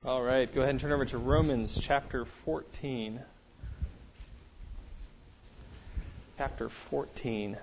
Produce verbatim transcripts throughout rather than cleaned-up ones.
All right, go ahead and turn over to Romans chapter fourteen. Chapter fourteen.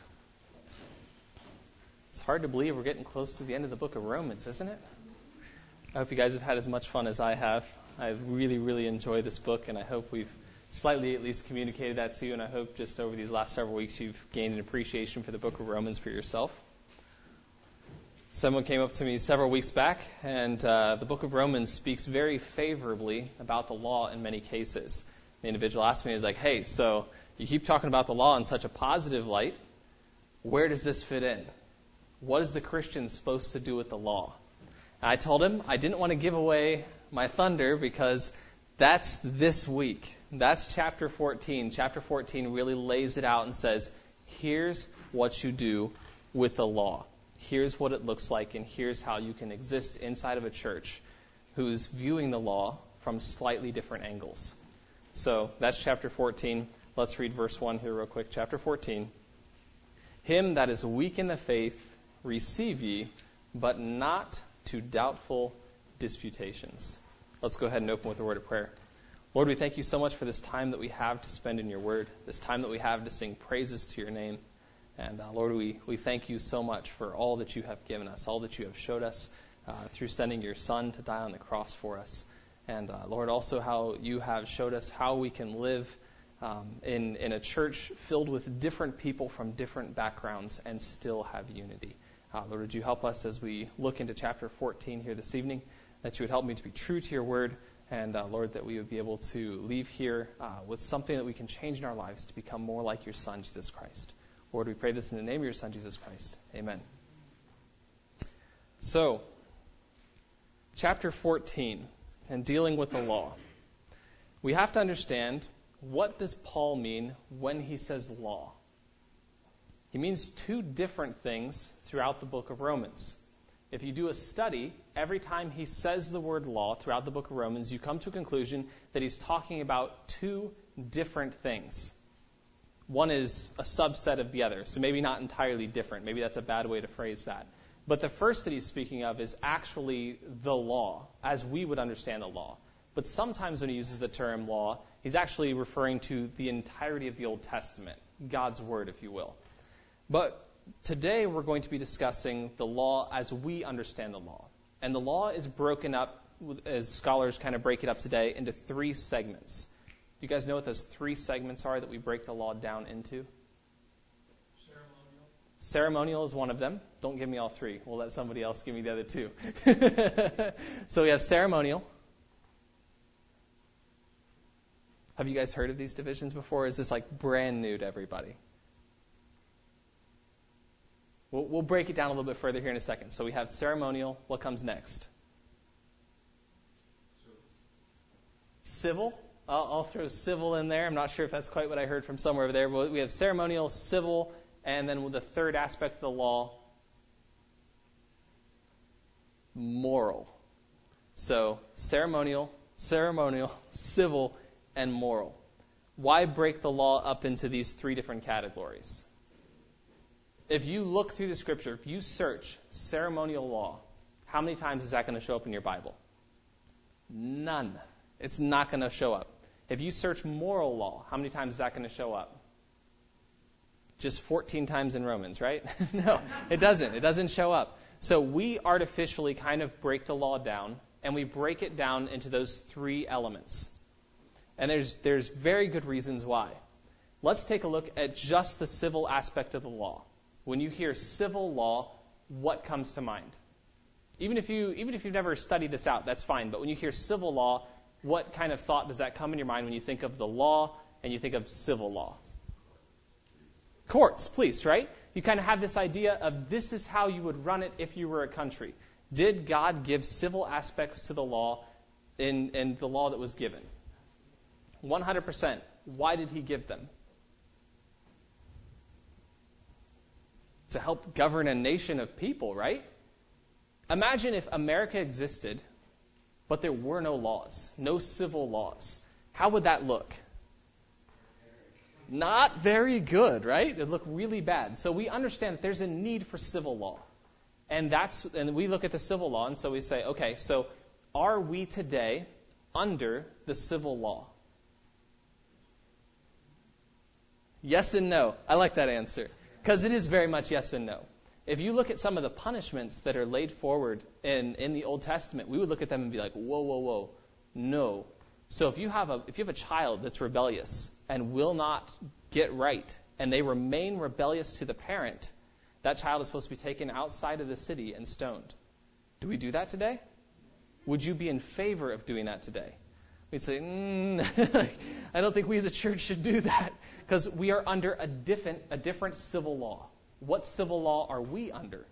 It's hard to believe we're getting close to the end of the book of Romans, isn't it? I hope you guys have had as much fun as I have. I really, really enjoy this book, and I hope we've slightly at least communicated that to you, and I hope just over these last several weeks you've gained an appreciation for the book of Romans for yourself. Someone came up to me several weeks back, and uh, the book of Romans speaks very favorably about the law in many cases. The individual asked me, he's like, hey, so you keep talking about the law in such a positive light. Where does this fit in? What is the Christian supposed to do with the law? And I told him I didn't want to give away my thunder because that's this week. That's chapter fourteen. Chapter fourteen really lays it out and says, here's what you do with the law. Here's what it looks like, and here's how you can exist inside of a church who's viewing the law from slightly different angles. So that's chapter fourteen. Let's read verse one here real quick. Chapter fourteen. Him that is weak in the faith receive ye, but not to doubtful disputations. Let's go ahead and open with a word of prayer. Lord, we thank you so much for this time that we have to spend in your word, this time that we have to sing praises to your name. And uh, Lord, we, we thank you so much for all that you have given us, all that you have showed us uh, through sending your Son to die on the cross for us. And uh, Lord, also how you have showed us how we can live um, in, in a church filled with different people from different backgrounds and still have unity. Uh, Lord, would you help us as we look into chapter fourteen here this evening, that you would help me to be true to your word, and uh, Lord, that we would be able to leave here uh, with something that we can change in our lives to become more like your Son, Jesus Christ. Lord, we pray this in the name of your Son, Jesus Christ. Amen. So, chapter fourteen, and dealing with the law. We have to understand, what does Paul mean when he says law? He means two different things throughout the book of Romans. If you do a study, every time he says the word law throughout the book of Romans, you come to a conclusion that he's talking about two different things. One is a subset of the other, so maybe not entirely different. Maybe that's a bad way to phrase that. But the first that he's speaking of is actually the law, as we would understand the law. But sometimes when he uses the term law, he's actually referring to the entirety of the Old Testament, God's Word, if you will. But today we're going to be discussing the law as we understand the law. And the law is broken up, as scholars kind of break it up today, into three segments. You guys know what those three segments are that we break the law down into? Ceremonial. Ceremonial is one of them. Don't give me all three. We'll let somebody else give me the other two. So we have ceremonial. Have you guys heard of these divisions before? Is this like brand new to everybody? We'll, we'll break it down a little bit further here in a second. So we have ceremonial. What comes next? Civil. I'll, I'll throw civil in there. I'm not sure if that's quite what I heard from somewhere over there. But we have ceremonial, civil, and then with the third aspect of the law, moral. So ceremonial, ceremonial, civil, and moral. Why break the law up into these three different categories? If you look through the scripture, if you search ceremonial law, how many times is that going to show up in your Bible? None. It's not going to show up. If you search moral law, how many times is that going to show up? Just fourteen times in Romans, right? No, it doesn't. It doesn't show up. So we artificially kind of break the law down, and we break it down into those three elements. And there's there's very good reasons why. Let's take a look at just the civil aspect of the law. When you hear civil law, what comes to mind? Even if you even if you've never studied this out, that's fine. But when you hear civil law, what kind of thought does that come in your mind when you think of the law and you think of civil law? Courts, police, right? You kind of have this idea of this is how you would run it if you were a country. Did God give civil aspects to the law in, in the law that was given? one hundred percent. Why did he give them? To help govern a nation of people, right? Imagine if America existed, but there were no laws, no civil laws. How would that look? Not very good, right? It would look really bad. So we understand that there's a need for civil law. And that's and we look at the civil law, and so we say, okay, so are we today under the civil law? Yes and no. I like that answer because it is very much yes and no. If you look at some of the punishments that are laid forward in, in the Old Testament, we would look at them and be like, whoa, whoa, whoa, no. So if you have a if you have a child that's rebellious and will not get right, and they remain rebellious to the parent, that child is supposed to be taken outside of the city and stoned. Do we do that today? Would you be in favor of doing that today? We'd say, mm, I don't think we as a church should do that because we are under a different a different civil law. What civil law are we under?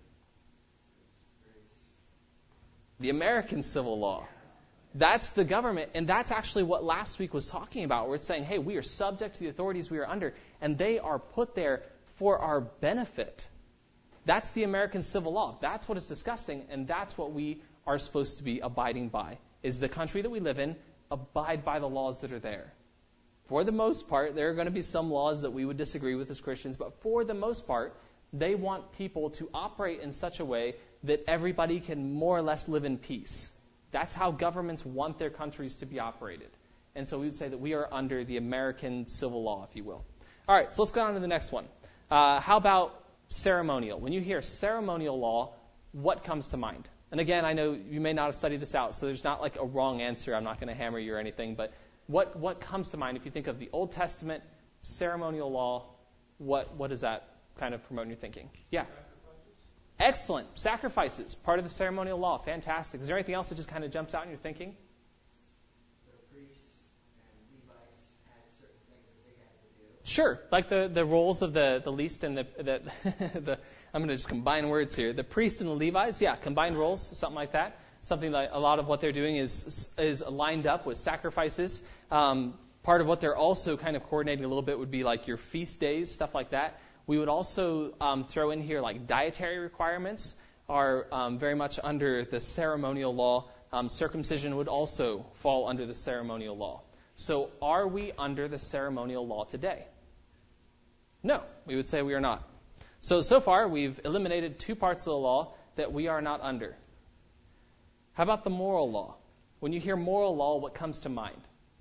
The American civil law. That's the government, and that's actually what last week was talking about, where it's saying, hey, we are subject to the authorities we are under, and they are put there for our benefit. That's the American civil law. That's what it's discussing, and that's what we are supposed to be abiding by, is the country that we live in, abide by the laws that are there. For the most part, there are going to be some laws that we would disagree with as Christians, but for the most part, they want people to operate in such a way that everybody can more or less live in peace. That's how governments want their countries to be operated. And so we would say that we are under the American civil law, if you will. All right, so let's go on to the next one. Uh, how about ceremonial? When you hear ceremonial law, what comes to mind? And again, I know you may not have studied this out, so there's not like a wrong answer. I'm not going to hammer you or anything. But what, what comes to mind if you think of the Old Testament, ceremonial law, what, what does that kind of promote in your thinking? Yeah. Excellent. Sacrifices, part of the ceremonial law. Fantastic. Is there anything else that just kind of jumps out in your thinking? The priests and Levites had certain things that they had to do. Sure. Like the, the roles of the, the least and the, the, the I'm going to just combine words here. The priests and the Levites, yeah, combined roles, something like that. Something like a lot of what they're doing is is lined up with sacrifices. Um, part of what they're also kind of coordinating a little bit would be like your feast days, stuff like that. We would also um, throw in here like dietary requirements are um, very much under the ceremonial law. Um, circumcision would also fall under the ceremonial law. So are we under the ceremonial law today? No, we would say we are not. So, so far we've eliminated two parts of the law that we are not under. How about the moral law? When you hear moral law, what comes to mind?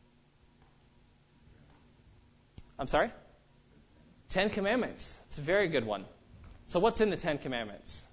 I'm sorry? Ten Commandments. It's a very good one. So what's in the Ten Commandments?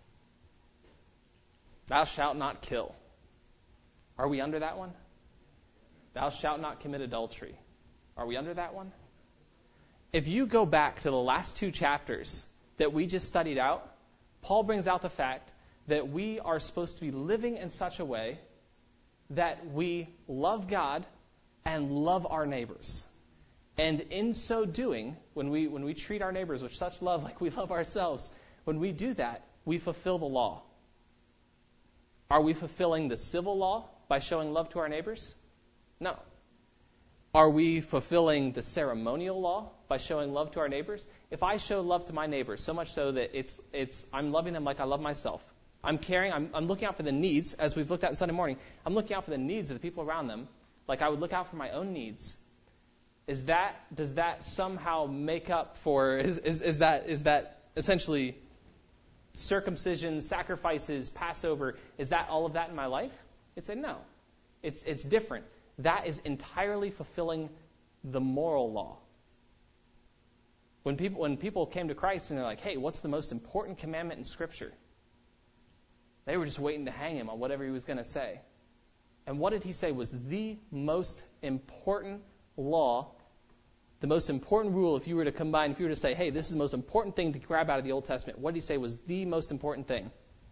Thou shalt not kill. Are we under that one? Thou shalt not commit adultery. Are we under that one? If you go back to the last two chapters that we just studied out, Paul brings out the fact that we are supposed to be living in such a way that we love God and love our neighbors. And in so doing, when we when we treat our neighbors with such love like we love ourselves, when we do that, we fulfill the law. Are we fulfilling the civil law by showing love to our neighbors? No. Are we fulfilling the ceremonial law by showing love to our neighbors? If I show love to my neighbors, so much so that it's it's I'm loving them like I love myself. I'm caring, I'm, I'm looking out for the needs, as we've looked at on Sunday morning. I'm looking out for the needs of the people around them, like I would look out for my own needs. Is that, does that somehow make up for, is, is, is that, is that essentially circumcision, sacrifices, Passover, is that all of that in my life? It's a no. It's, it's different. That is entirely fulfilling the moral law. When people, when people came to Christ and they're like, hey, what's the most important commandment in Scripture? They were just waiting to hang him on whatever he was going to say. And what did he say was the most important law, the most important rule, if you were to combine, if you were to say, hey, this is the most important thing to grab out of the Old Testament, what did he say was the most important thing?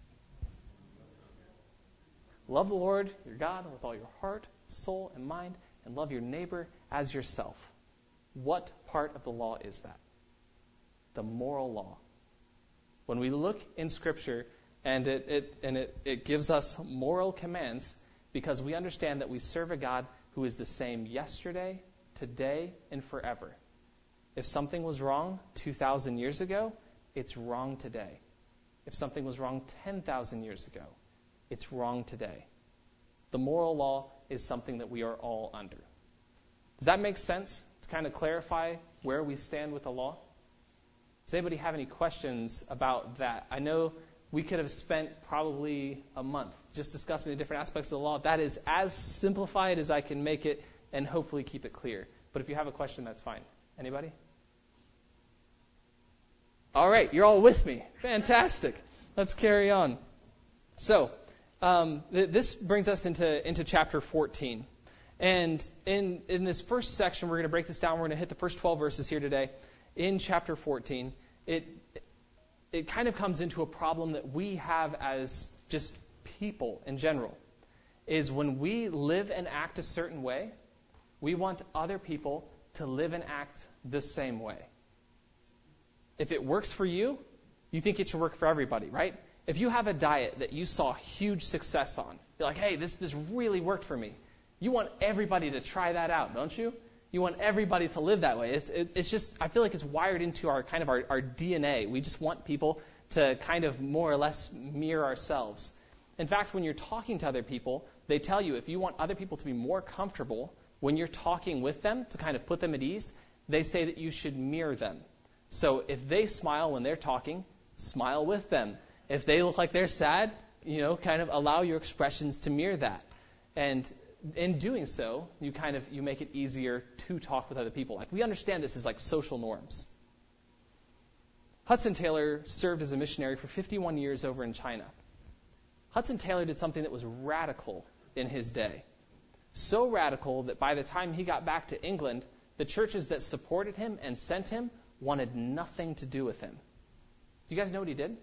Love the Lord, your God, with all your heart, soul, and mind, and love your neighbor as yourself. What part of the law is that? The moral law. When we look in Scripture, and it, it and it, it gives us moral commands, because we understand that we serve a God who is the same yesterday, today, and forever. If something was wrong two thousand years ago, it's wrong today. If something was wrong ten thousand years ago, it's wrong today. The moral law is something that we are all under. Does that make sense to kind of clarify where we stand with the law? Does anybody have any questions about that? I know we could have spent probably a month just discussing the different aspects of the law. That is as simplified as I can make it and hopefully keep it clear. But if you have a question, that's fine. Anybody? All right, you're all with me. Fantastic. Let's carry on. So, um, th- this brings us into, into chapter fourteen. And in, in this first section, we're going to break this down. We're going to hit the first twelve verses here today. In chapter fourteen, it it kind of comes into a problem that we have as just people in general, is when we live and act a certain way, we want other people to live and act the same way. If it works for you, you think it should work for everybody, right? If you have a diet that you saw huge success on, you're like, hey, this, this really worked for me. You want everybody to try that out, don't you? You want everybody to live that way. It's, it, it's just, I feel like it's wired into our kind of our, our D N A. We just want people to kind of more or less mirror ourselves. In fact, when you're talking to other people, they tell you if you want other people to be more comfortable when you're talking with them, to kind of put them at ease, they say that you should mirror them. So if they smile when they're talking, smile with them. If they look like they're sad, you know, kind of allow your expressions to mirror that. And in doing so, you kind of you make it easier to talk with other people. Like, we understand this as like social norms. Hudson Taylor served as a missionary for fifty-one years over in China. Hudson Taylor did something that was radical in his day. So radical that by the time he got back to England, the churches that supported him and sent him wanted nothing to do with him. Do you guys know what he did?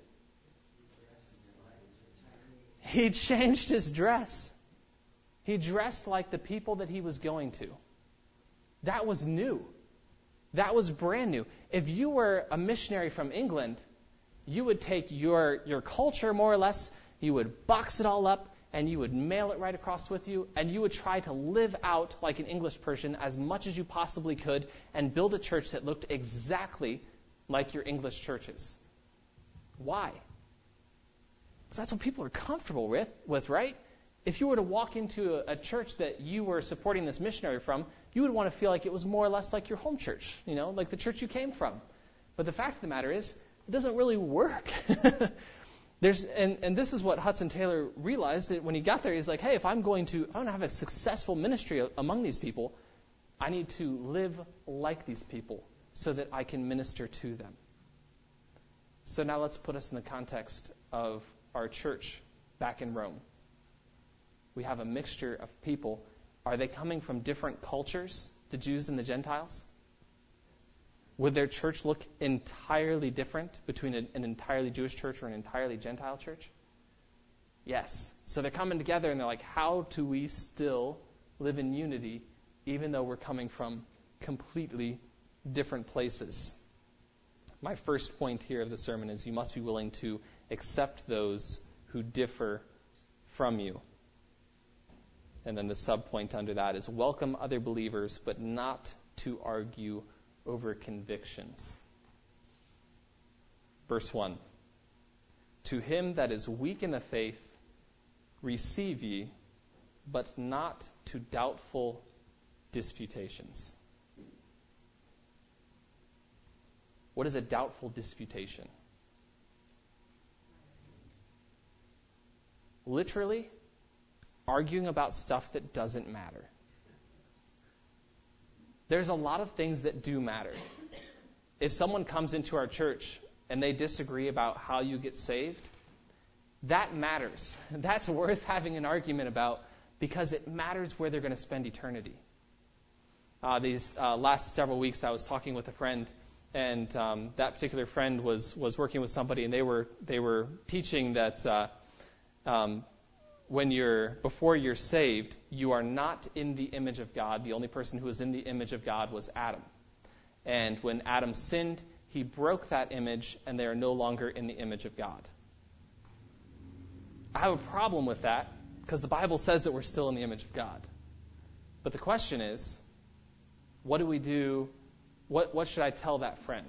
He changed his dress. He dressed like the people that he was going to. That was new. That was brand new. If you were a missionary from England, you would take your, your culture, more or less, you would box it all up, and you would mail it right across with you, and you would try to live out like an English person as much as you possibly could and build a church that looked exactly like your English churches. Why? Because that's what people are comfortable with, with, right? If you were to walk into a, a church that you were supporting this missionary from, you would want to feel like it was more or less like your home church, you know, like the church you came from. But the fact of the matter is, it doesn't really work. There's, and, and this is what Hudson Taylor realized, that when he got there, he's like, hey, if I'm going to, if I'm going to have a successful ministry among these people, I need to live like these people so that I can minister to them. So now let's put us in the context of our church back in Rome. We have a mixture of people. Are they coming from different cultures, the Jews and the Gentiles? Would their church look entirely different between a, an entirely Jewish church or an entirely Gentile church? Yes. So they're coming together and they're like, how do we still live in unity even though we're coming from completely different places? My first point here of the sermon is you must be willing to accept those who differ from you. And then the sub-point under that is welcome other believers, but not to argue over convictions. Verse one. To him that is weak in the faith, receive ye, but not to doubtful disputations. What is a doubtful disputation? Literally, arguing about stuff that doesn't matter. There's a lot of things that do matter. If someone comes into our church and they disagree about how you get saved, that matters. That's worth having an argument about because it matters where they're going to spend eternity. Uh, these uh, last several weeks I was talking with a friend, and um, that particular friend was was working with somebody, and they were they were teaching that uh, um, when you're before you're saved, you are not in the image of God. The only person who was in the image of God was Adam. And when Adam sinned, he broke that image, and they are no longer in the image of God. I have a problem with that because the Bible says that we're still in the image of God. But the question is, what do we do? What what should I tell that friend?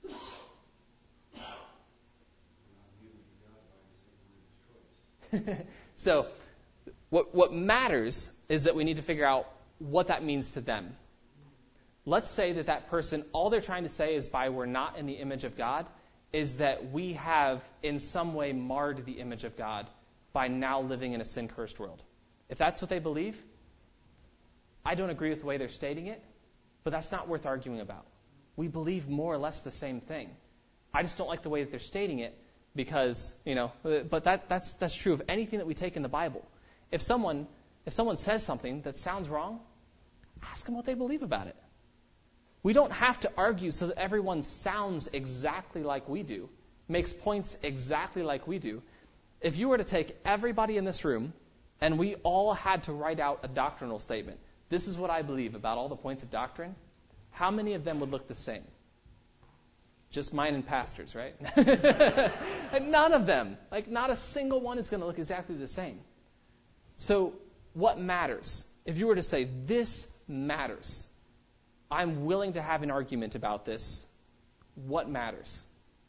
So what what matters is that we need to figure out what that means to them. Let's say that that person, all they're trying to say is by we're not in the image of God, is that we have in some way marred the image of God by now living in a sin-cursed world. If that's what they believe, I don't agree with the way they're stating it, but that's not worth arguing about. We believe more or less the same thing. I just don't like the way that they're stating it because, you know, but that, that's that's true of anything that we take in the Bible. If someone if someone says something that sounds wrong, ask them what they believe about it. We don't have to argue so that everyone sounds exactly like we do, makes points exactly like we do. If you were to take everybody in this room and we all had to write out a doctrinal statement, this is what I believe about all the points of doctrine, how many of them would look the same? Just mine and pastors, right? None of them. Like, not a single one is going to look exactly the same. So, what matters? If you were to say, this matters, I'm willing to have an argument about this, what matters?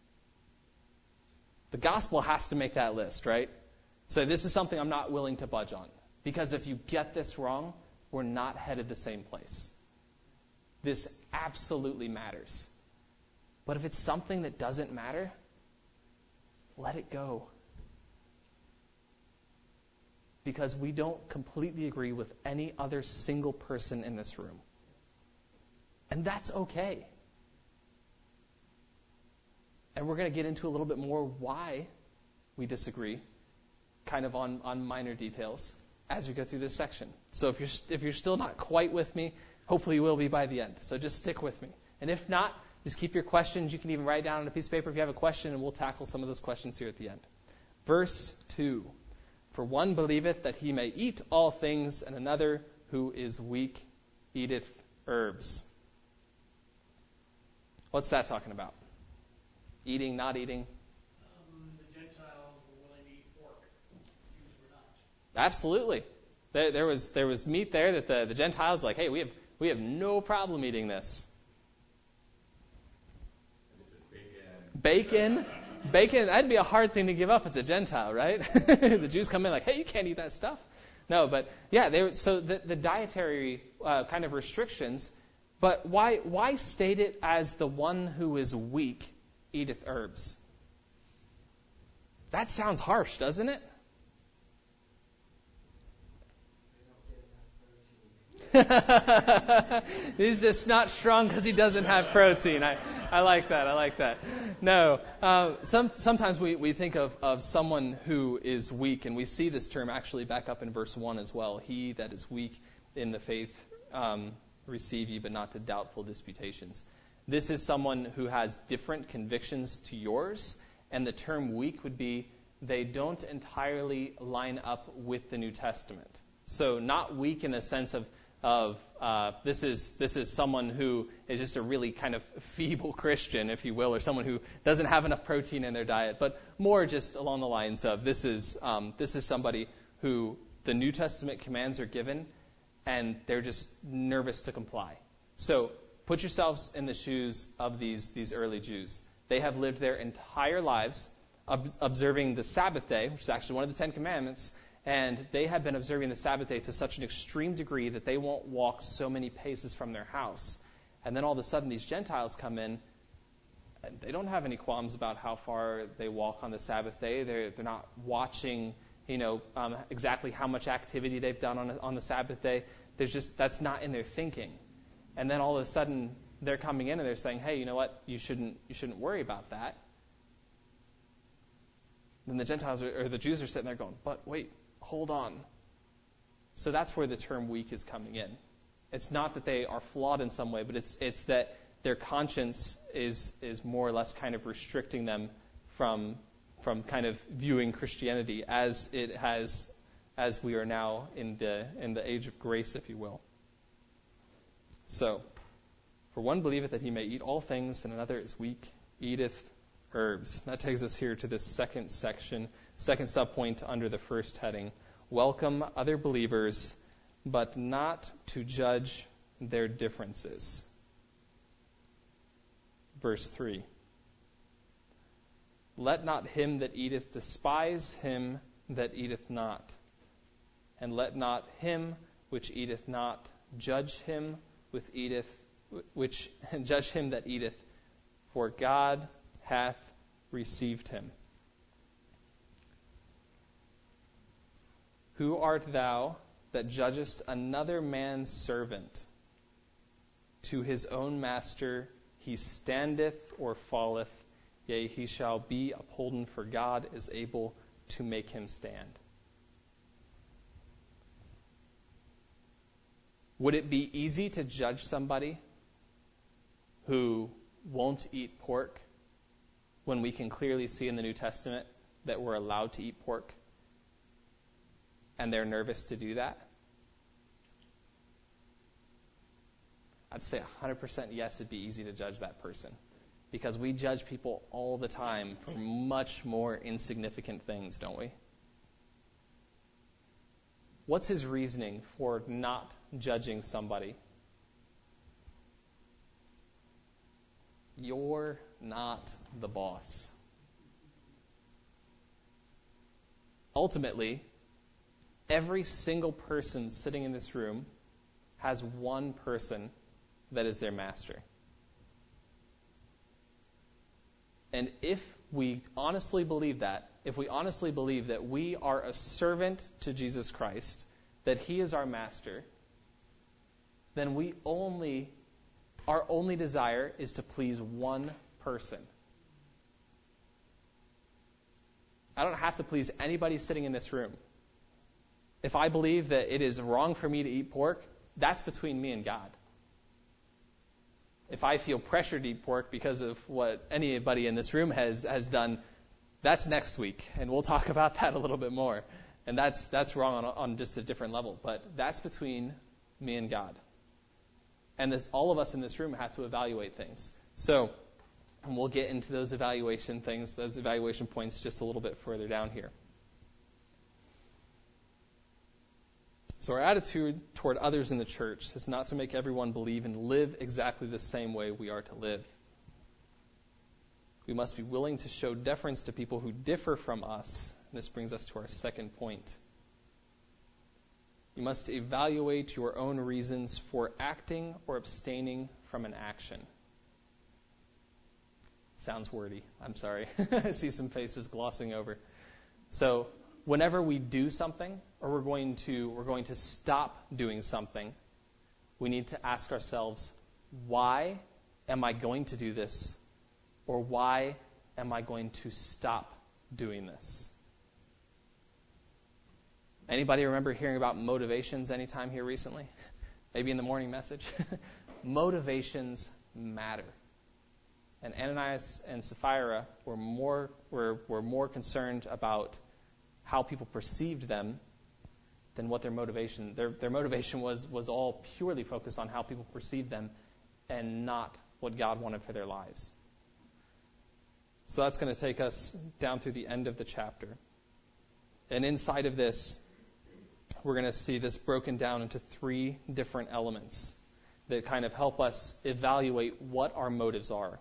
The gospel has to make that list, right? So this is something I'm not willing to budge on. Because if you get this wrong, we're not headed the same place. This absolutely matters. But if it's something that doesn't matter, let it go. Because we don't completely agree with any other single person in this room. And that's okay. And we're going to get into a little bit more why we disagree, kind of on, on minor details, as we go through this section. So if you're if you're still not quite with me, hopefully you will be by the end. So just stick with me. And if not, just keep your questions. You can even write down on a piece of paper if you have a question, and we'll tackle some of those questions here at the end. Verse two. For one believeth that he may eat all things, and another who is weak eateth herbs. What's that talking about? Eating, not eating? Um, the Gentiles were willing to eat pork. Jews were not. Absolutely. There, there was there was meat there that the, the Gentiles like, hey, we have we have no problem eating this. Bacon. Bacon, that'd be a hard thing to give up as a Gentile, right? The Jews come in like, hey, you can't eat that stuff. No, but yeah, they, so the, the dietary uh, kind of restrictions, but why why state it as the one who is weak eateth herbs? That sounds harsh, doesn't it? He's just not strong because he doesn't have protein. I, I like that. I like that. No. Uh, some, sometimes we, we think of, of someone who is weak, and we see this term actually back up in verse one as well. He that is weak in the faith um, receive ye, but not to doubtful disputations. This is someone who has different convictions to yours, and the term weak would be they don't entirely line up with the New Testament. So not weak in the sense of of uh, this is this is someone who is just a really kind of feeble Christian, if you will, or someone who doesn't have enough protein in their diet, but more just along the lines of this is um, this is somebody who the New Testament commands are given, and they're just nervous to comply. So put yourselves in the shoes of these these early Jews. They have lived their entire lives ob- observing the Sabbath day, which is actually one of the Ten Commandments. And they have been observing the Sabbath day to such an extreme degree that they won't walk so many paces from their house. And then all of a sudden these Gentiles come in, and they don't have any qualms about how far they walk on the Sabbath day. They're, they're not watching, you know, um, exactly how much activity they've done on, on the Sabbath day. There's just, that's not in their thinking. And then all of a sudden they're coming in and they're saying, hey, you know what, you shouldn't, you shouldn't worry about that. Then the Gentiles are, or the Jews are sitting there going, but wait, hold on. So that's where the term weak is coming in. It's not that they are flawed in some way, but it's it's that their conscience is is more or less kind of restricting them from from kind of viewing Christianity as it has as we are now in the in the age of grace, if you will. So, for one believeth that he may eat all things, and another is weak, eateth herbs. That takes us here to this second section, second subpoint under the first heading. Welcome other believers, but not to judge their differences. Verse three. Let not him that eateth despise him that eateth not, and let not him which eateth not judge him with eateth which judge him that eateth, for God hath received him. Who art thou that judgest another man's servant? To his own master he standeth or falleth, yea, he shall be upholden, for God is able to make him stand. Would it be easy to judge somebody who won't eat pork when we can clearly see in the New Testament that we're allowed to eat pork, and they're nervous to do that? I'd say one hundred percent yes, it'd be easy to judge that person, because we judge people all the time for much more insignificant things, don't we? What's his reasoning for not judging somebody? You're not the boss. Ultimately, every single person sitting in this room has one person that is their master. And if we honestly believe that, if we honestly believe that we are a servant to Jesus Christ, that he is our master, then we only, our only desire is to please one person. I don't have to please anybody sitting in this room. If I believe that it is wrong for me to eat pork, that's between me and God. If I feel pressure to eat pork because of what anybody in this room has, has done, that's next week, and we'll talk about that a little bit more. And that's that's wrong on, on just a different level, but that's between me and God. And this, all of us in this room have to evaluate things. So and we'll get into those evaluation things, those evaluation points just a little bit further down here. So our attitude toward others in the church is not to make everyone believe and live exactly the same way we are to live. We must be willing to show deference to people who differ from us. And this brings us to our second point. You must evaluate your own reasons for acting or abstaining from an action. Sounds wordy. I'm sorry. I see some faces glossing over. So whenever we do something, or we're going to we're going to stop doing something, we need to ask ourselves, why am I going to do this? Or why am I going to stop doing this? Anybody remember hearing about motivations anytime here recently? Maybe in the morning message? Motivations matter. And Ananias and Sapphira were more were, were more concerned about how people perceived them than what their motivation. Their their motivation was was all purely focused on how people perceived them and not what God wanted for their lives. So that's going to take us down through the end of the chapter. And inside of this, we're going to see this broken down into three different elements that kind of help us evaluate what our motives are.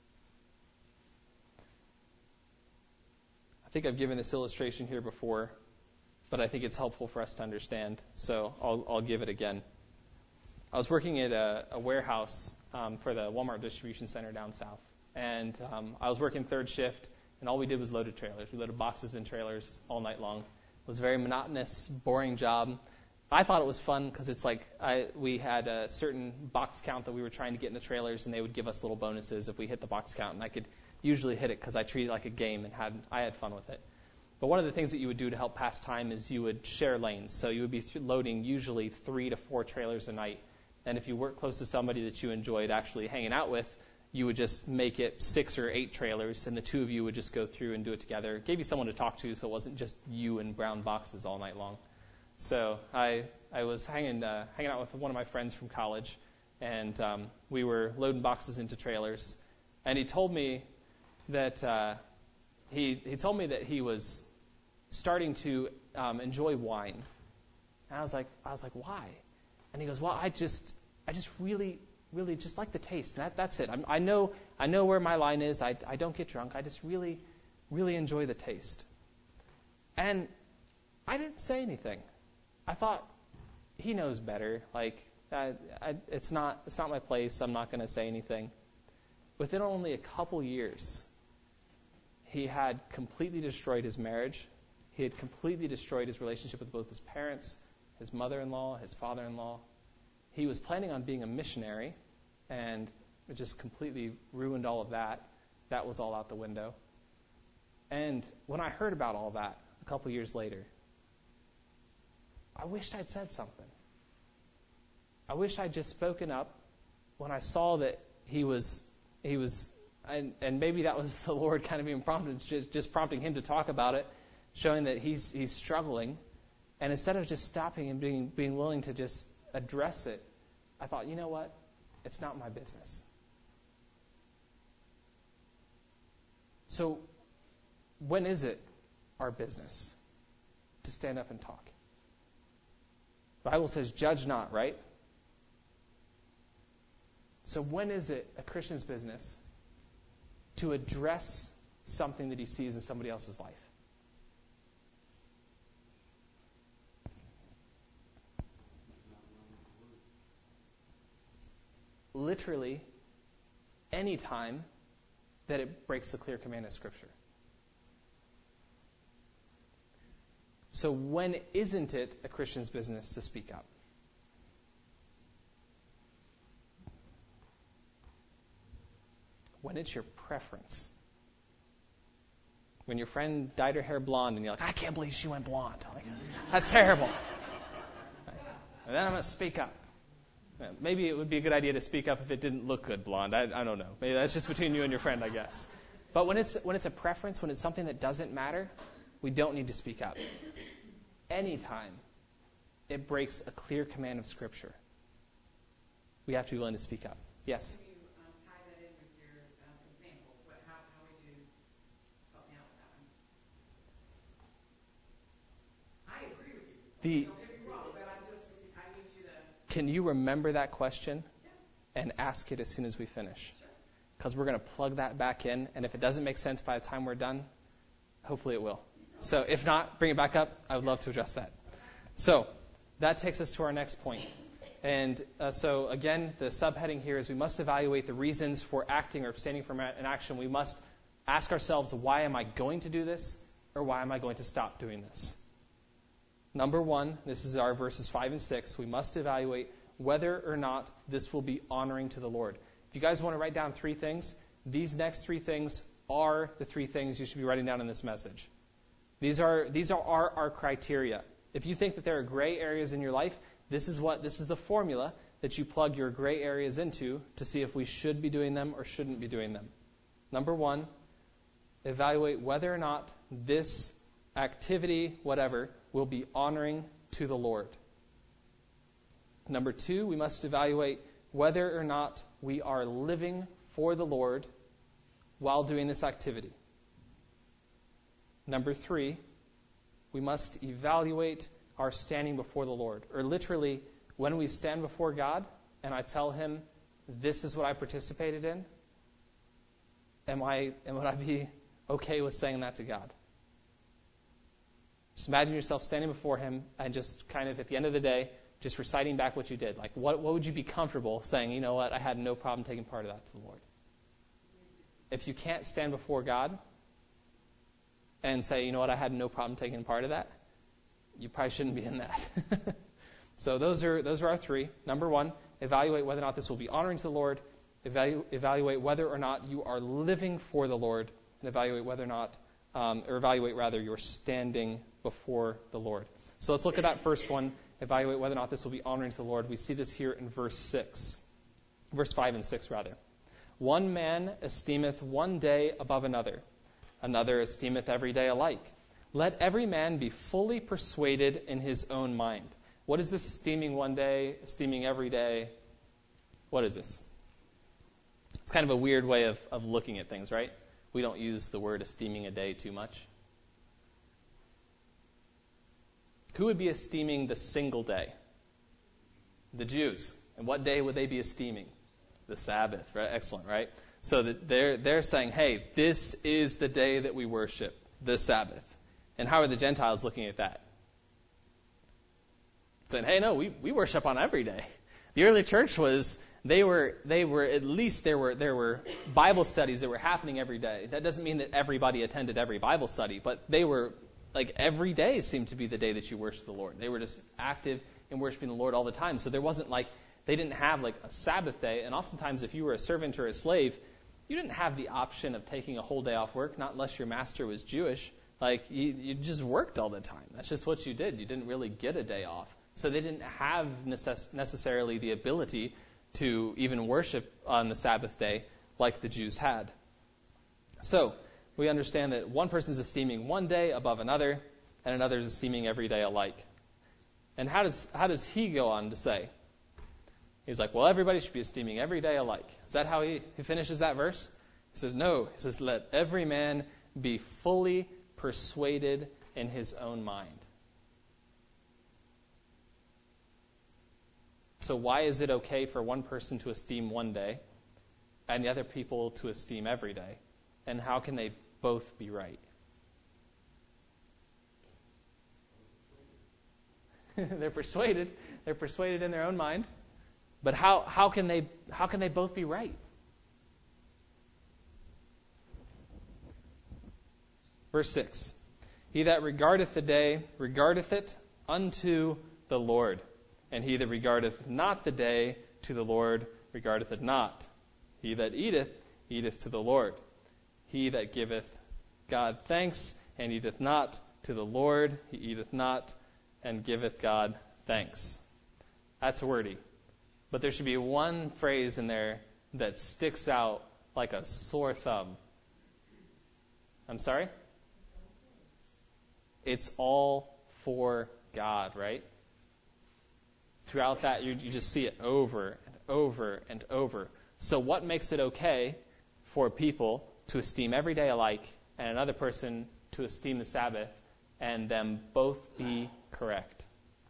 I think I've given this illustration here before, but I think it's helpful for us to understand, so I'll, I'll give it again. I was working at a, a warehouse um, for the Walmart distribution center down south, and um, I was working third shift, and all we did was loaded trailers. We loaded boxes and trailers all night long. It was a very monotonous, boring job. I thought it was fun because it's like I, we had a certain box count that we were trying to get in the trailers, and they would give us little bonuses if we hit the box count, and I could usually hit it because I treated it like a game and had I had fun with it. But one of the things that you would do to help pass time is you would share lanes. So you would be th- loading usually three to four trailers a night, and if you work close to somebody that you enjoyed actually hanging out with, you would just make it six or eight trailers, and the two of you would just go through and do it together. It gave you someone to talk to, so it wasn't just you and brown boxes all night long. So I I was hanging uh, hanging out with one of my friends from college, and um, we were loading boxes into trailers, and he told me that uh, he he told me that he was starting to um, enjoy wine. And I was like I was like why? And he goes, well, I just I just really really just like the taste. That that's it. I'm, I know I know where my line is. I I don't get drunk. I just really really enjoy the taste. And I didn't say anything. I thought he knows better. Like I, I, it's not it's not my place. I'm not going to say anything. Within only a couple years, he had completely destroyed his marriage. He had completely destroyed his relationship with both his parents, his mother-in-law, his father-in-law. He was planning on being a missionary, and it just completely ruined all of that. That was all out the window. And when I heard about all that a couple years later, I wished I'd said something. I wish I'd just spoken up when I saw that he was, he was, and, and maybe that was the Lord kind of being prompted, just, just prompting him to talk about it, showing that he's he's struggling. And instead of just stopping and being being willing to just address it, I thought, you know what? It's not my business. So when is it our business to stand up and talk? The Bible says, judge not, right? So when is it a Christian's business to address something that he sees in somebody else's life? Literally, any time that it breaks the clear command of Scripture. So when isn't it a Christian's business to speak up? When it's your preference. When your friend dyed her hair blonde and you're like, I can't believe she went blonde. Like, that's terrible. And then I'm going to speak up. Maybe it would be a good idea to speak up if it didn't look good blonde. I, I don't know. Maybe that's just between you and your friend, I guess. But when it's when it's a preference, when it's something that doesn't matter, we don't need to speak up. Anytime it breaks a clear command of Scripture, we have to be willing to speak up. Yes? Can you um, tie that in with your um, example? What, how, how would you help me out with that one? I agree with you. The, Don't get me wrong, but I just, I need you to... Can you remember that question Yeah. and ask it as soon as we finish? Sure. Because we're going to plug that back in, and if it doesn't make sense by the time we're done, hopefully it will. So if not, bring it back up. I would love to address that. So that takes us to our next point. And uh, so, again, the subheading here is we must evaluate the reasons for acting or abstaining from an action. We must ask ourselves, why am I going to do this, or why am I going to stop doing this? Number one, this is our verses five and six, we must evaluate whether or not this will be honoring to the Lord. If you guys want to write down three things, these next three things are the three things you should be writing down in this message. These are these are our, our criteria. If you think that there are gray areas in your life, this is what this is the formula that you plug your gray areas into to see if we should be doing them or shouldn't be doing them. Number one, evaluate whether or not this activity, whatever, will be honoring to the Lord. Number two, we must evaluate whether or not we are living for the Lord while doing this activity. Number three, we must evaluate our standing before the Lord. Or literally, when we stand before God and I tell Him, this is what I participated in, am I, and would I be okay with saying that to God? Just imagine yourself standing before Him and just kind of at the end of the day, just reciting back what you did. Like, what, what would you be comfortable saying, you know what, I had no problem taking part of that to the Lord? If you can't stand before God and say, you know what, I had no problem taking part of that, you probably shouldn't be in that. So those are those are our three. Number one, evaluate whether or not this will be honoring to the Lord. Evalu- evaluate whether or not you are living for the Lord, and evaluate whether or not, um, or evaluate rather, you're standing before the Lord. So let's look at that first one. Evaluate whether or not this will be honoring to the Lord. We see this here in verse six, verse five and six rather. One man esteemeth one day above another, another esteemeth every day alike. Let every man be fully persuaded in his own mind. What is this esteeming one day, esteeming every day? What is this? It's kind of a weird way of, of looking at things, right? We don't use the word esteeming a day too much. Who would be esteeming the single day? The Jews. And what day would they be esteeming? The Sabbath, right? Excellent, right? So that they're they're saying, hey, this is the day that we worship, the Sabbath. And how are the Gentiles looking at that? Saying, hey, no, we, we worship on every day. The early church was, they were, they were, at least there were, there were Bible studies that were happening every day. That doesn't mean that everybody attended every Bible study, but they were, like, every day seemed to be the day that you worshiped the Lord. They were just active in worshiping the Lord all the time. So there wasn't like, they didn't have like a Sabbath day. And oftentimes if you were a servant or a slave, you didn't have the option of taking a whole day off work, not unless your master was Jewish. Like, you, you just worked all the time. That's just what you did. You didn't really get a day off. So they didn't have necess- necessarily the ability to even worship on the Sabbath day like the Jews had. So we understand that one person is esteeming one day above another, and another is esteeming every day alike. And how does how does he go on to say? He's like, well, everybody should be esteeming every day alike. Is that how he, he finishes that verse? He says, no. He says, let every man be fully persuaded in his own mind. So why is it okay for one person to esteem one day and the other people to esteem every day? And how can they both be right? They're persuaded. They're persuaded in their own mind. But how, how can they how can they both be right? Verse six. He that regardeth the day, regardeth it unto the Lord. And he that regardeth not the day to the Lord, regardeth it not. He that eateth, eateth to the Lord. He that giveth God thanks, and eateth not to the Lord, he eateth not, and giveth God thanks. That's wordy. But there should be one phrase in there that sticks out like a sore thumb. I'm sorry? It's all for God, right? Throughout that, you, you just see it over and over and over. So what makes it okay for people to esteem every day alike and another person to esteem the Sabbath and them both be correct?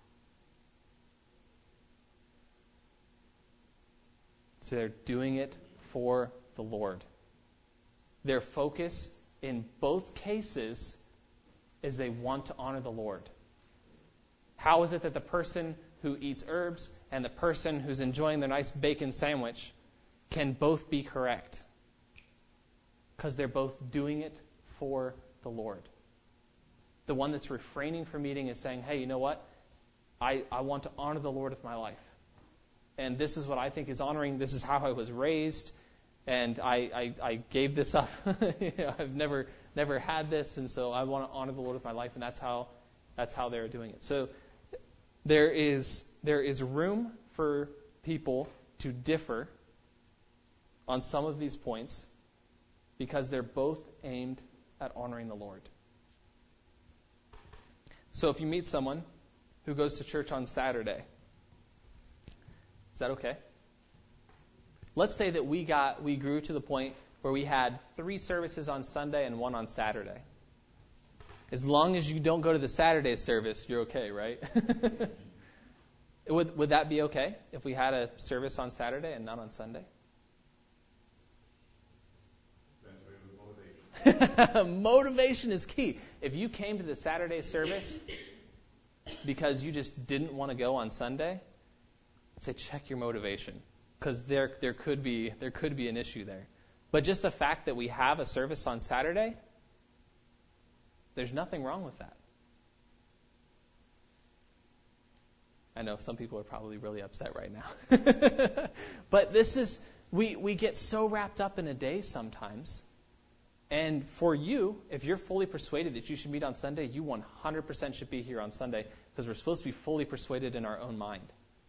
So they're doing it for the Lord. Their focus in both cases is they want to honor the Lord. How is it that the person who eats herbs and the person who's enjoying their nice bacon sandwich can both be correct? Because they're both doing it for the Lord. The one that's refraining from eating is saying, hey, you know what? I, I want to honor the Lord with my life. And this is what I think is honoring. This is how I was raised. And I, I, I gave this up. you know, I've never never had this, and so I want to honor the Lord with my life, and that's how that's how they're doing it. So there is there is room for people to differ on some of these points because they're both aimed at honoring the Lord. So if you meet someone who goes to church on Saturday, is that okay? Let's say that we got we grew to the point where we had three services on Sunday and one on Saturday. As long as you don't go to the Saturday service, you're okay, right? would would that be okay if we had a service on Saturday and not on Sunday? Motivation. Motivation is key. If you came to the Saturday service because you just didn't want to go on Sunday, I'd say check your motivation, because there there could be there could be an issue there. But just the fact that we have a service on Saturday, there's nothing wrong with that. I know some people are probably really upset right now. But this is we we get so wrapped up in a day sometimes. And for you, if you're fully persuaded that you should meet on Sunday, you one hundred percent should be here on Sunday, because we're supposed to be fully persuaded in our own mind.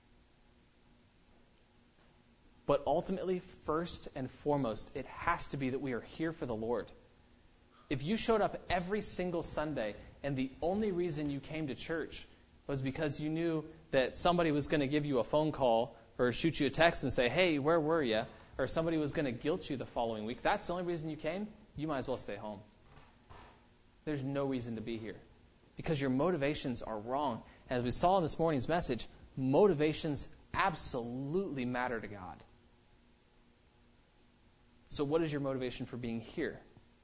But ultimately, first and foremost, it has to be that we are here for the Lord. If you showed up every single Sunday and the only reason you came to church was because you knew that somebody was going to give you a phone call or shoot you a text and say, hey, where were you? Or somebody was going to guilt you the following week, that's the only reason you came, you might as well stay home. There's no reason to be here because your motivations are wrong. As we saw in this morning's message, motivations absolutely matter to God. So what is your motivation for being here?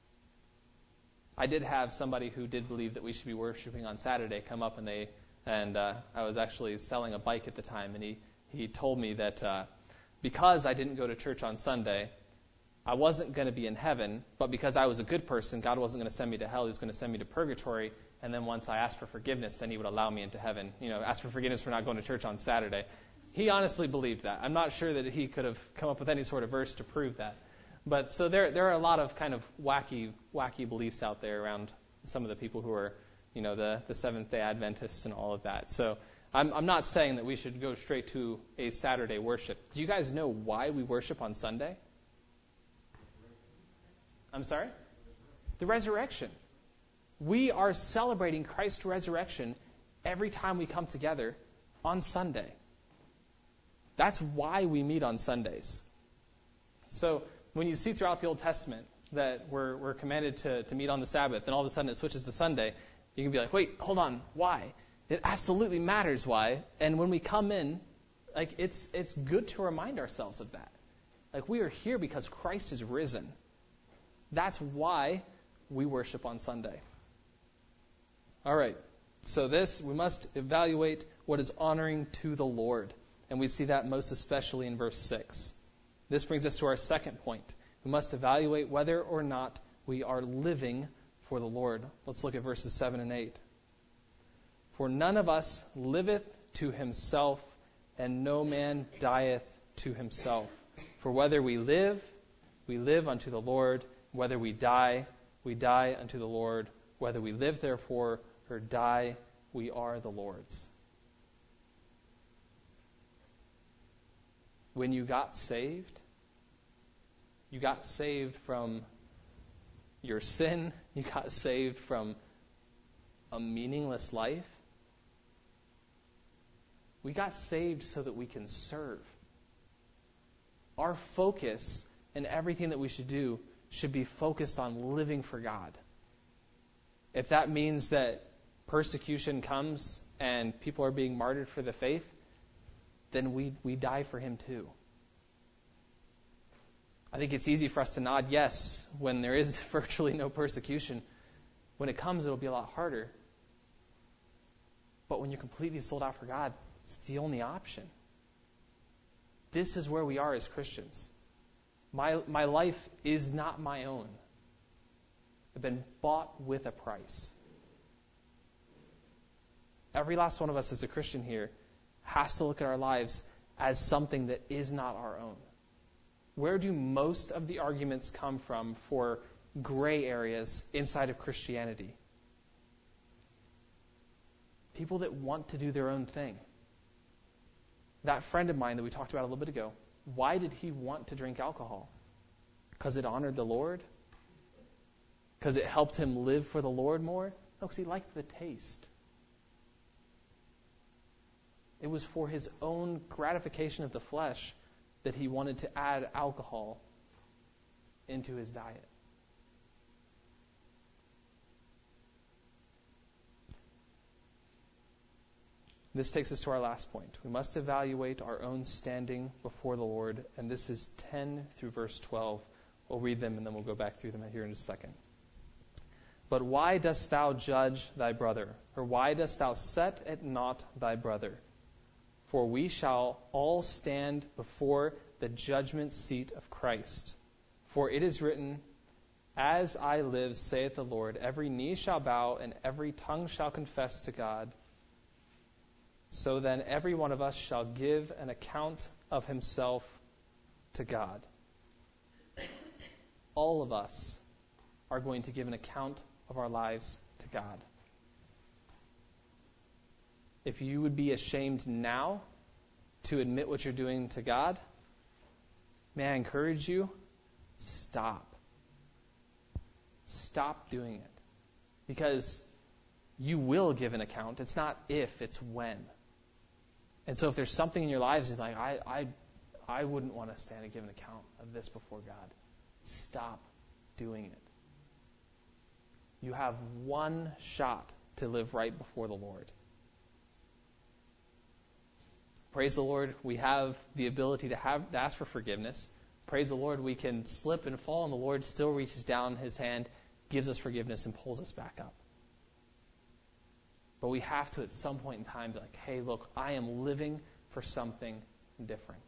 I did have somebody who did believe that we should be worshiping on Saturday come up, and they and uh, I was actually selling a bike at the time, and he, he told me that uh, because I didn't go to church on Sunday, I wasn't going to be in heaven, but because I was a good person, God wasn't going to send me to hell. He was going to send me to purgatory, and then once I asked for forgiveness, then he would allow me into heaven. You know, ask for forgiveness for not going to church on Saturday. He honestly believed that. I'm not sure that he could have come up with any sort of verse to prove that. But so there there are a lot of kind of wacky wacky beliefs out there around some of the people who are, you know, the, the Seventh-day Adventists and all of that. So I'm I'm not saying that we should go straight to a Saturday worship. Do you guys know why we worship on Sunday? I'm sorry? The resurrection. We are celebrating Christ's resurrection every time we come together on Sunday. That's why we meet on Sundays. So when you see throughout the Old Testament that we're, we're commanded to, to meet on the Sabbath, and all of a sudden it switches to Sunday, you can be like, wait, hold on, why? It absolutely matters why. And when we come in, like it's it's good to remind ourselves of that. Like we are here because Christ is risen. That's why we worship on Sunday. All right. So this, we must evaluate what is honoring to the Lord. And we see that most especially in verse six. This brings us to our second point. We must evaluate whether or not we are living for the Lord. Let's look at verses seven and eight. For none of us liveth to himself, and no man dieth to himself. For whether we live, we live unto the Lord. Whether we die, we die unto the Lord. Whether we live, therefore, or die, we are the Lord's. When you got saved, you got saved from your sin. You got saved from a meaningless life. We got saved so that we can serve. Our focus and everything that we should do should be focused on living for God. If that means that persecution comes and people are being martyred for the faith, then we, we die for him too. I think it's easy for us to nod yes when there is virtually no persecution. When it comes, it'll be a lot harder. But when you're completely sold out for God, it's the only option. This is where we are as Christians. My, my life is not my own. I've been bought with a price. Every last one of us as a Christian here has to look at our lives as something that is not our own. Where do most of the arguments come from for gray areas inside of Christianity? People that want to do their own thing. That friend of mine that we talked about a little bit ago, why did he want to drink alcohol? Because it honored the Lord? Because it helped him live for the Lord more? No, because he liked the taste. It was for his own gratification of the flesh that he wanted to add alcohol into his diet. This takes us to our last point. We must evaluate our own standing before the Lord, and this is ten through verse twelve. We'll read them and then we'll go back through them here in a second. But why dost thou judge thy brother? Or why dost thou set at naught thy brother? For we shall all stand before the judgment seat of Christ. For it is written, As I live, saith the Lord, every knee shall bow and every tongue shall confess to God. So then every one of us shall give an account of himself to God. All of us are going to give an account of our lives to God. If you would be ashamed now to admit what you're doing to God, may I encourage you, stop. Stop doing it. Because you will give an account. It's not if, it's when. And so if there's something in your lives that's like, I, I, I wouldn't want to stand and give an account of this before God, stop doing it. You have one shot to live right before the Lord. Praise the Lord, we have the ability to have to ask for forgiveness. Praise the Lord, we can slip and fall, and the Lord still reaches down his hand, gives us forgiveness, and pulls us back up. But we have to, at some point in time, be like, hey, look, I am living for something different.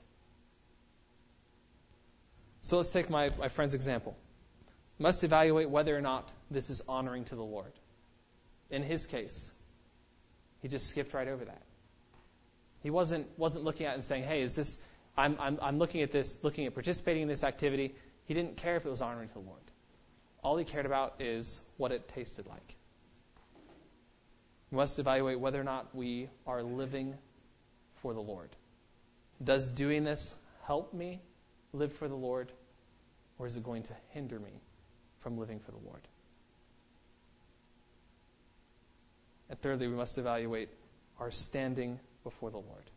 So let's take my, my friend's example. Must evaluate whether or not this is honoring to the Lord. In his case, he just skipped right over that. He wasn't wasn't looking at it and saying, hey, is this, I'm, I'm, I'm looking at this, looking at participating in this activity. He didn't care if it was honoring to the Lord. All he cared about is what it tasted like. We must evaluate whether or not we are living for the Lord. Does doing this help me live for the Lord, or is it going to hinder me from living for the Lord? And thirdly, we must evaluate our standing before the Lord.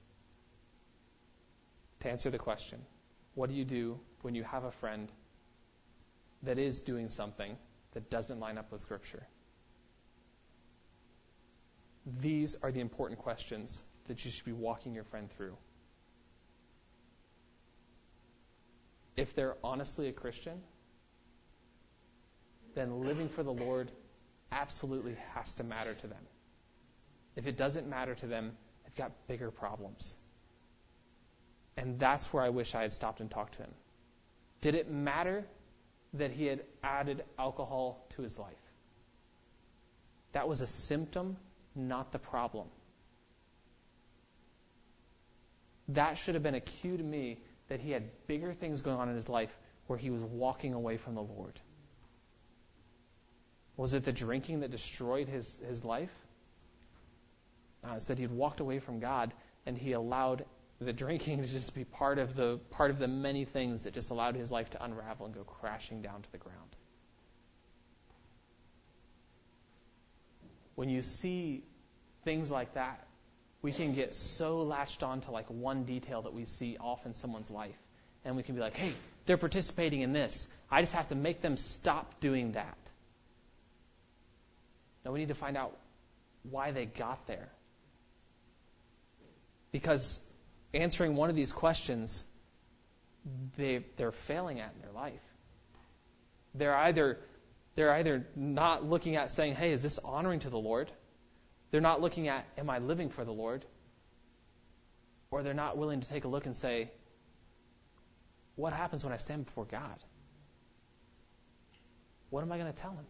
To answer the question, what do you do when you have a friend that is doing something that doesn't line up with Scripture? These are the important questions that you should be walking your friend through. If they're honestly a Christian, then living for the Lord absolutely has to matter to them. If it doesn't matter to them, they've got bigger problems. And that's where I wish I had stopped and talked to him. Did it matter that he had added alcohol to his life? That was a symptom, not the problem. That should have been a cue to me that he had bigger things going on in his life where he was walking away from the Lord. Was it the drinking that destroyed his, his life? Uh, it said he'd walked away from God, and he allowed the drinking to just be part of the part of the many things that just allowed his life to unravel and go crashing down to the ground. When you see things like that, we can get so latched on to like one detail that we see off in someone's life, and we can be like, hey, they're participating in this. I just have to make them stop doing that. No, we need to find out why they got there. Because answering one of these questions, they, they're failing at in their life. They're either, they're either not looking at saying, hey, is this honoring to the Lord? They're not looking at, am I living for the Lord? Or they're not willing to take a look and say, what happens when I stand before God? What am I going to tell him?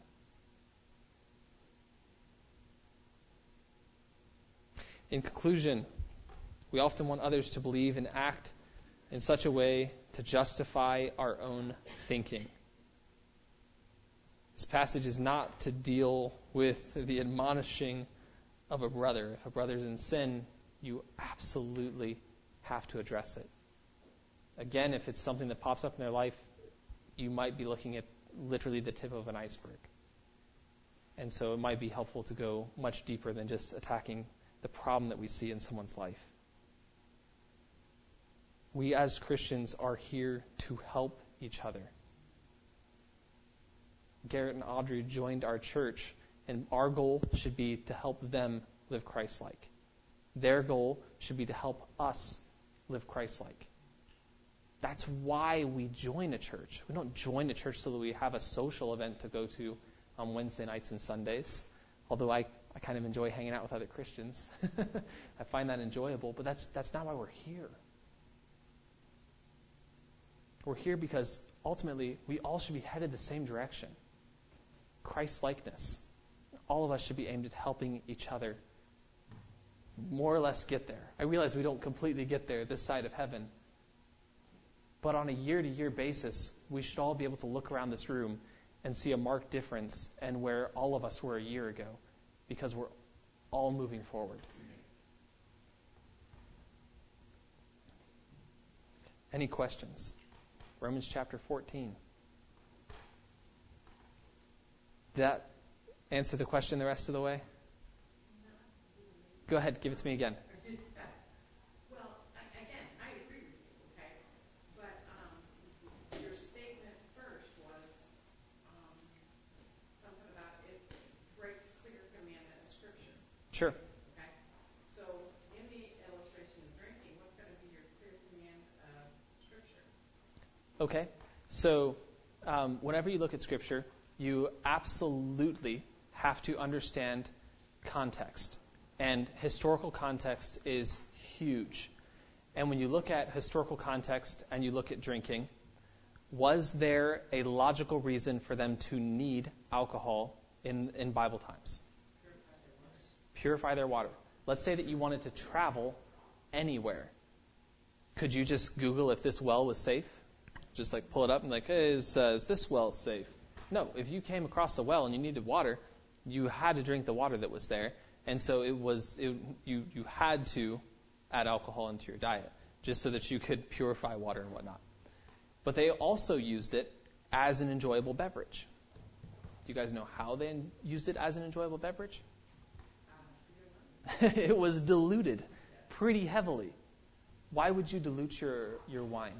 In conclusion, we often want others to believe and act in such a way to justify our own thinking. This passage is not to deal with the admonishing of a brother. If a brother's in sin, you absolutely have to address it. Again, if it's something that pops up in their life, you might be looking at literally the tip of an iceberg. And so it might be helpful to go much deeper than just attacking the problem that we see in someone's life. We as Christians are here to help each other. Garrett and Audrey joined our church, and our goal should be to help them live Christ-like. Their goal should be to help us live Christ-like. That's why we join a church. We don't join a church so that we have a social event to go to on Wednesday nights and Sundays. Although I, I kind of enjoy hanging out with other Christians. I find that enjoyable, but that's that's not why we're here. We're here because ultimately we all should be headed the same direction. Christ-likeness. All of us should be aimed at helping each other more or less get there. I realize we don't completely get there this side of heaven. But on a year-to-year basis, we should all be able to look around this room and see a marked difference and where all of us were a year ago, because we're all moving forward. Any questions? Romans chapter fourteen. Did that answer the question the rest of the way? Go ahead, give it to me again. Well, again, I agree with you, okay? But um, your statement first was um, something about it breaks clear commandment of Scripture. Sure. Okay? So in the illustration of drinking, what's going to be your clear command of Scripture? Okay. So um, whenever you look at Scripture, you absolutely have to understand context. And historical context is huge. And when you look at historical context and you look at drinking, was there a logical reason for them to need alcohol in, in Bible times? Purify their water. Let's say that you wanted to travel anywhere. Could you just Google if this well was safe? Just like pull it up and like, hey, is, uh, is this well safe? No, if you came across the well and you needed water, you had to drink the water that was there. And so it was it, you you had to add alcohol into your diet just so that you could purify water and whatnot. But they also used it as an enjoyable beverage. Do you guys know how they used it as an enjoyable beverage? It was diluted pretty heavily. Why would you dilute your, your wine?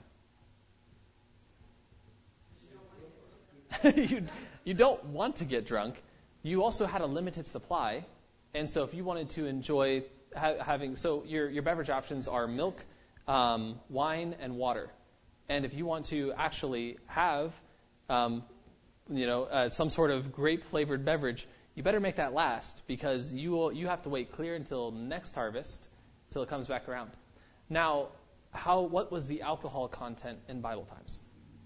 you, you don't want to get drunk. You also had a limited supply. And so if you wanted to enjoy ha- having, so your, your beverage options are milk, um, wine, and water. And if you want to actually have, um, you know, uh, some sort of grape-flavored beverage, you better make that last because you will, you have to wait clear until next harvest, till it comes back around. Now, how what was the alcohol content in Bible times?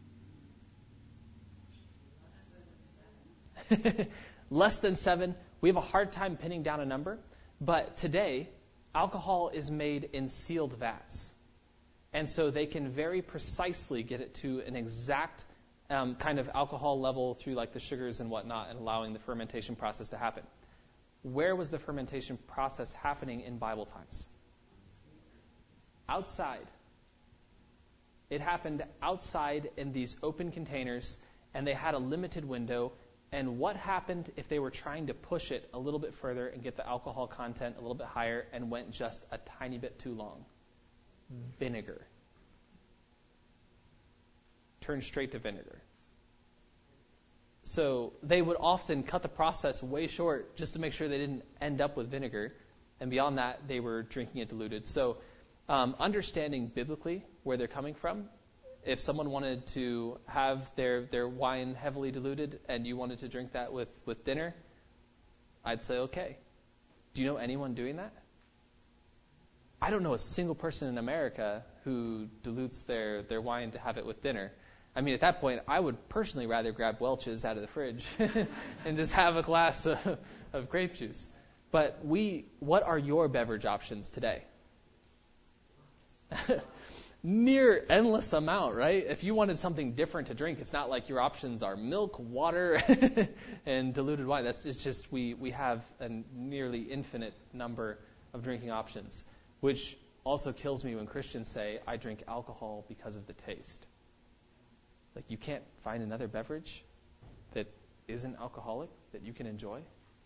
Less than seven. We have a hard time pinning down a number, but today, alcohol is made in sealed vats. And so they can very precisely get it to an exact um, kind of alcohol level through like the sugars and whatnot and allowing the fermentation process to happen. Where was the fermentation process happening in Bible times? Outside. It happened outside in these open containers, and they had a limited window. And what happened if they were trying to push it a little bit further and get the alcohol content a little bit higher and went just a tiny bit too long? Vinegar. Turned straight to vinegar. So they would often cut the process way short just to make sure they didn't end up with vinegar. And beyond that, they were drinking it diluted. So um, understanding biblically where they're coming from, if someone wanted to have their, their wine heavily diluted and you wanted to drink that with, with dinner, I'd say okay. Do you know anyone doing that? I don't know a single person in America who dilutes their, their wine to have it with dinner. I mean, at that point, I would personally rather grab Welch's out of the fridge and just have a glass of, of grape juice. But we, what are your beverage options today? Near endless amount, right? If you wanted something different to drink, it's not like your options are milk, water, and diluted wine. That's it's just we we have a nearly infinite number of drinking options, which also kills me when Christians say, I drink alcohol because of the taste. Like, you can't find another beverage that isn't alcoholic that you can enjoy?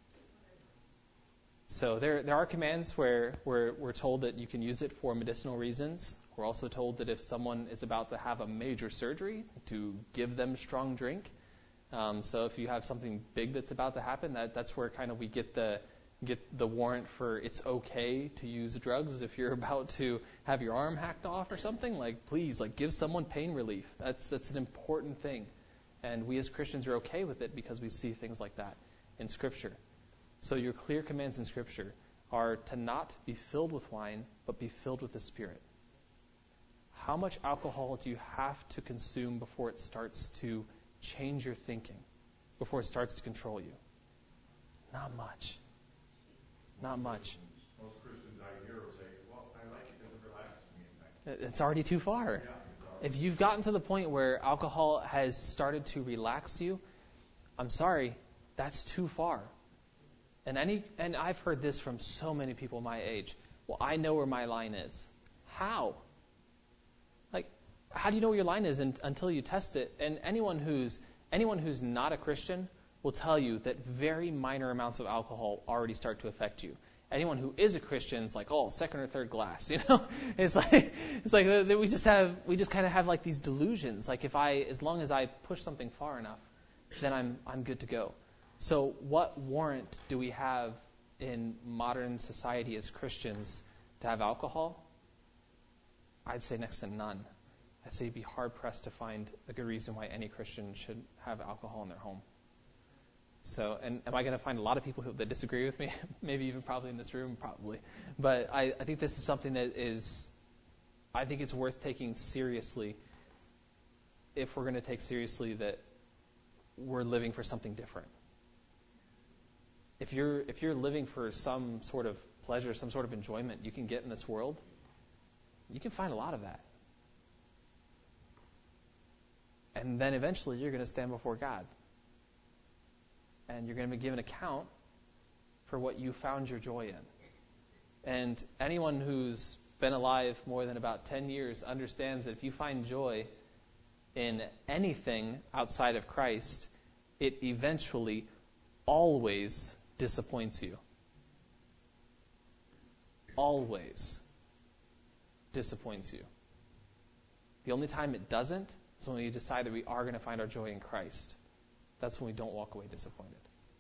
So there there are commands where we're, we're told that you can use it for medicinal reasons. We're also told that if someone is about to have a major surgery, to give them strong drink. Um, so if you have something big that's about to happen, that, that's where kind of we get the get the warrant for it's okay to use drugs. If you're about to have your arm hacked off or something, like please, like give someone pain relief. That's that's an important thing, and we as Christians are okay with it because we see things like that in Scripture. So your clear commands in Scripture are to not be filled with wine, but be filled with the Spirit. How much alcohol do you have to consume before it starts to change your thinking, before it starts to control you? Not much. Not much. Most Christians I hear will say, well, I like it because it relaxes me. It's already too far. Yeah, if you've gotten to the point where alcohol has started to relax you, I'm sorry, that's too far. And any and I've heard this from so many people my age. Well, I know where my line is. How? Like, how do you know where your line is in, until you test it? And anyone who's anyone who's not a Christian will tell you that very minor amounts of alcohol already start to affect you. Anyone who is a Christian is like, oh, second or third glass, you know? It's like it's like we just have we just kind of have like these delusions. Like if I, as long as I push something far enough, then I'm I'm good to go. So what warrant do we have in modern society as Christians to have alcohol? I'd say next to none. I'd say you'd be hard-pressed to find a good reason why any Christian should have alcohol in their home. So, and am I going to find a lot of people who, that disagree with me? Maybe even probably in this room, probably. But I, I think this is something that is I think it's worth taking seriously if we're going to take seriously that we're living for something different. If you're if you're living for some sort of pleasure, some sort of enjoyment you can get in this world, you can find a lot of that. And then eventually you're going to stand before God. And you're going to be given account for what you found your joy in. And anyone who's been alive more than about ten years understands that if you find joy in anything outside of Christ, it eventually always disappoints you. Always disappoints you. The only time it doesn't is when we decide that we are going to find our joy in Christ. That's when we don't walk away disappointed.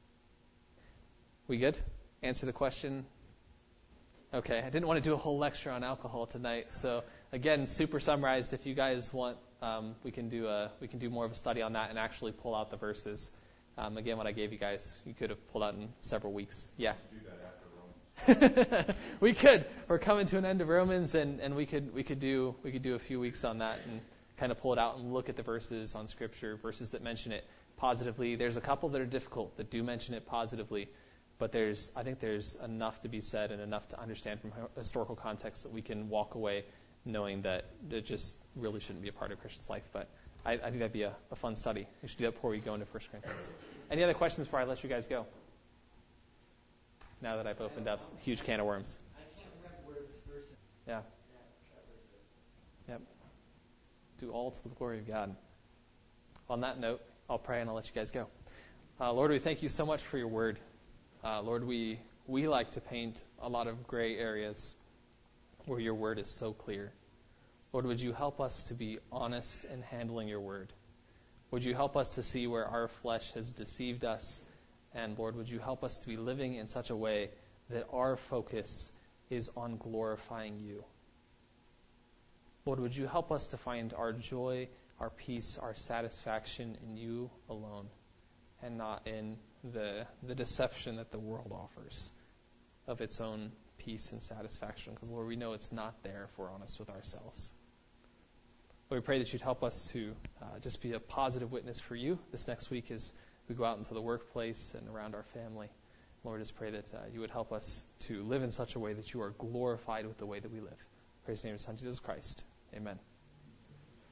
We good? Answer the question? Okay, I didn't want to do a whole lecture on alcohol tonight, so again, super summarized. If you guys want, um, we can do a we can do more of a study on that and actually pull out the verses. Um, again, what I gave you guys, you could have pulled out in several weeks. Yeah. Do that after Romans. We could. We're coming to an end of Romans, and, and we could we could do we could do a few weeks on that and kind of pull it out and look at the verses on Scripture, verses that mention it positively. There's a couple that are difficult that do mention it positively. But there's, I think there's enough to be said and enough to understand from historical context that we can walk away knowing that it just really shouldn't be a part of a Christian's life. But I, I think that'd be a, a fun study. We should do that before we go into First Corinthians. Any other questions before I let you guys go? Now that I've opened up a huge can of worms. I can't remember where this verse is. Yeah. That, that was it. Yep. Do all to the glory of God. On that note, I'll pray and I'll let you guys go. Uh, Lord, we thank you so much for your word. Uh, Lord, we we like to paint a lot of gray areas where your word is so clear. Lord, would you help us to be honest in handling your word? Would you help us to see where our flesh has deceived us? And Lord, would you help us to be living in such a way that our focus is on glorifying you? Lord, would you help us to find our joy, our peace, our satisfaction in you alone, and not in the the deception that the world offers of its own peace and satisfaction. Because, Lord, we know it's not there if we're honest with ourselves. Lord, we pray that you'd help us to uh, just be a positive witness for you this next week as we go out into the workplace and around our family. Lord, just pray that uh, you would help us to live in such a way that you are glorified with the way that we live. Praise the name of your Son, Jesus Christ. Amen.